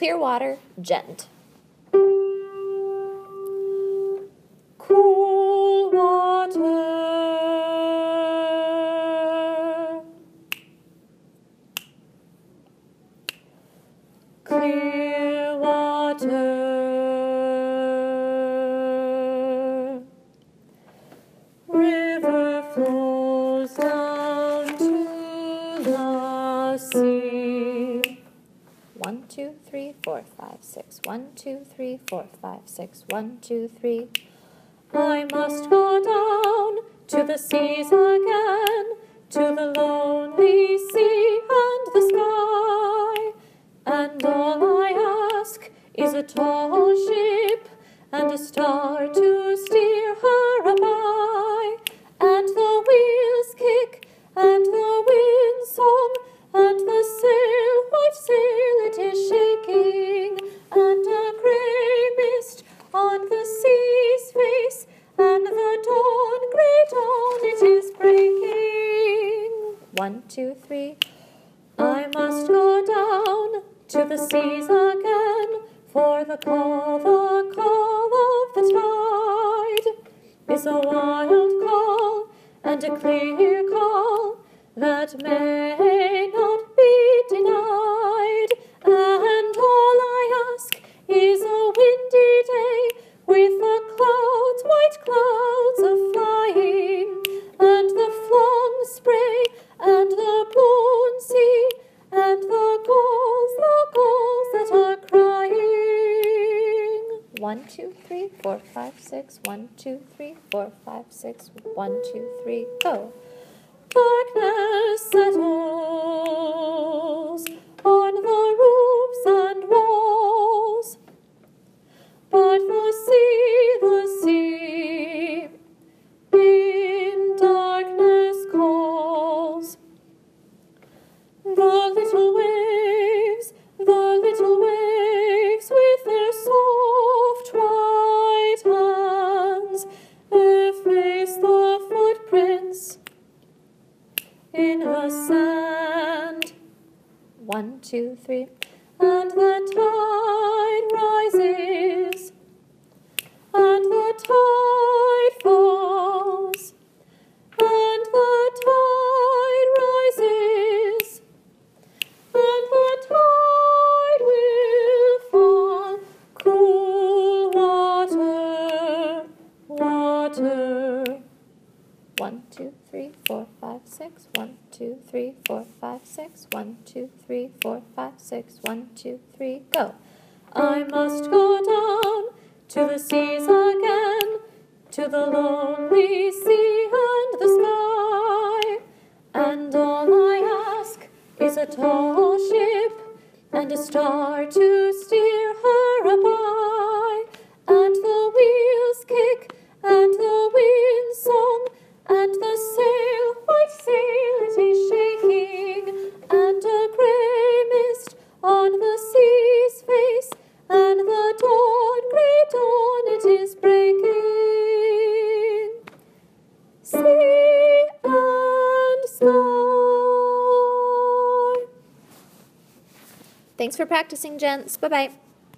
clear water, gent. Cool water. Clear water. River flows down to the sea. 1, 2, 3, 4, 5, 6. 1, 2, 3, 4, 5, 6. 1, 2, 3. I must go down to the seas again, to the lonely sea and the sky. And all I ask is a tall ship and a star to steer her by. And the wheels kick and the wind song and the sail, white sail, it is shaking. And a grey mist on the sea's face, and the dawn, grey dawn, it is breaking. 1, 2, 3. I must go down to the seas again, for the call of the tide is a wild call and a clear call that may not be denied. And all I ask is a windy day with the clouds, white clouds a-flying, and the flung spray and the blown sea, and the gulls that are crying. 1, 2, 3, 4, 5, 6. 1, 2, 3, 4, 5, 6. 1, 2, 3, go. Darkness settles on the roofs and walls, but the sea in darkness calls. The little waves with their soft white hands efface the footprints in the sand. 1, 2, 3. And the tide rises, and the tide falls, and the tide rises, and the tide will fall. Cool water, water. 1, 2, 3, 4, 5, 6. 1, 2, 3, 4, 5, 6. 1, 2, 3, 4, 5, 6. 1, 2, 3, go. I must go down to the seas again, to the lonely sea and the sky. And all I ask is a tall ship and a star to steer her by. And the wheels kick and the wind song and the sail, white sail, it is shaking. And a grey mist on the sea's face, and the dawn, grey dawn, it is breaking. Sea and sky. Thanks for practicing, gents. Bye-bye.